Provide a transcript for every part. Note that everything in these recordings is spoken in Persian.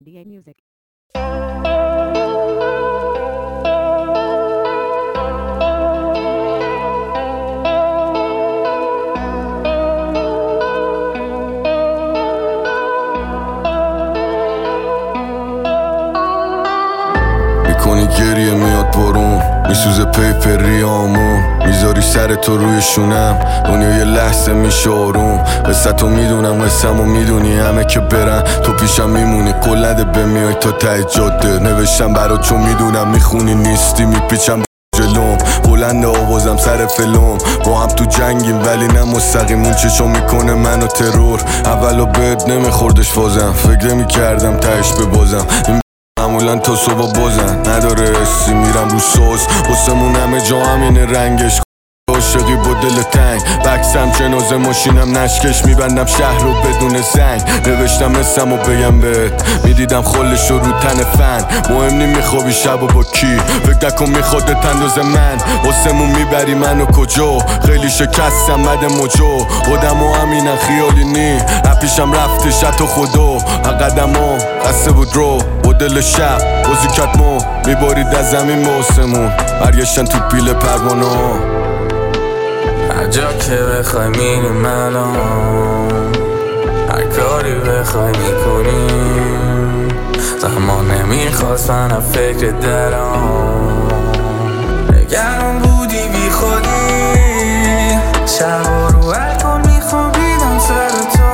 DA Music. میکنی گریه میاد بارون، میسوزه پیپر ریامون، میذاری سر تو روی شونم، دنیا یه لحظه میشه آروم. قصتو میدونم قصه‌مو میدونی، همه که برن تو پیشم میمونی، قول نده به میای تا ته جاده. نوشتم برات چون میدونم میخونی نیستی، میپیچم جلوم بلند آوازم سر فلم. با هم تو جنگیم ولی نه مستقیم، اون چشم میکنه منو ترور. اولو بد نمیخوردش فازم، فکر میکردم تهش ببازم. معمولا تا صبح بازن نداره حسی، میرم رو سوز حسمون همه جا همینه رنگش. عاشقی با دل تنگ بکسم جنازه ماشینم نشکش، میبندم شهر رو بدون زنگ. نوشتم اسمو بگم بهت، میدیدم خلش رو تن فن. مهم نی میخوابی شب و با کی، فکر نکن میخوادت اندازه من. واسمون میبری منو کجا، خیلی شکستم بد موجو. خودم و همینم خیالی نی، اپیشم رفتش حتی خدا. قدم ها قصه بود رو با دل شب بازی کتمو میبارید از زمین با آسمون. برگشتن تو پیل پروانه ها. هر جا که بخوای میریم الان، هر کاری بخوای میکنیم. زمان نمیخواست منم فکر درام، نگران بودی بی خودی. شبا رو الکل میخوابیدم سر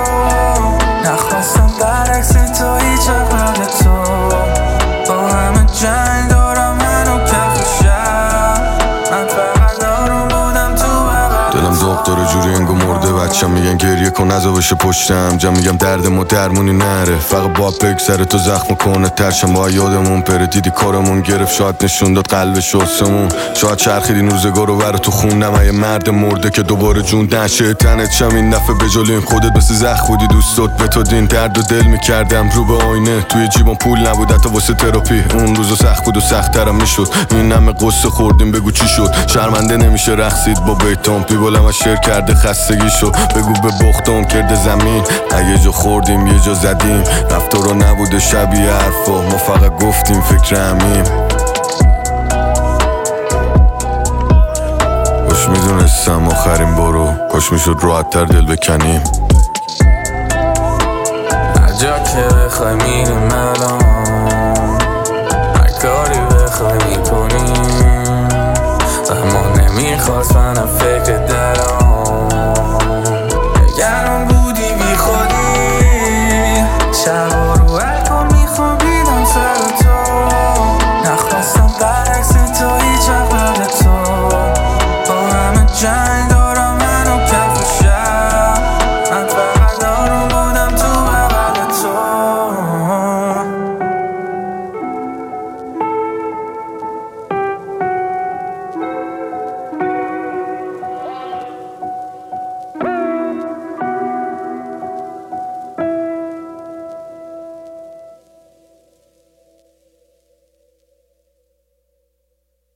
تو، نخواستم برعکس تو هیچ قبل تو. با همه جنگ دارم منو کف شب، من فقط دارم بودم تو بغل. دلم داغ داره جوری انگو مرده، بچم میگن گریه کن نزا بشه پشتم. جا میگم درد ما درمونی نره، فقط با بگذره تو زخم کنه ترشم. با یادمون پره دیدی کارمون گرفت، شاید نشون داد قلبش آسمون. شاید چرخیدی این روزگار رو برا تو خوندم، یه مرد مرده که دوباره جون نشه تنت شم. این دفعه بجالین خودت مثل زخم بودی، دوستات به تو دین درد و دل میکردم رو به آینه. توی جیبم پول نبود حتی واسه تراپی، اون روزو سخت بود و سخت ترم میشد. این همه قصه خوردیم بگو چی شد، شرمنده نمیشه رقصید با بیتام. پیبالم از شعر کرده خستگی شد، بگو به بختم کرده زمین. اگه جا خوردیم یه جا زدیم، رفتارا نبوده شبیه حرفا، ما فقط گفتیم فکر همیم. کاش میدونستم آخرین بارو، کاش میشد راحت تر دل بکنیم. هر جا که بخوای میریم الان، هر کاری بخوای میکنیم. زمان نمیخواست منم فکر درام،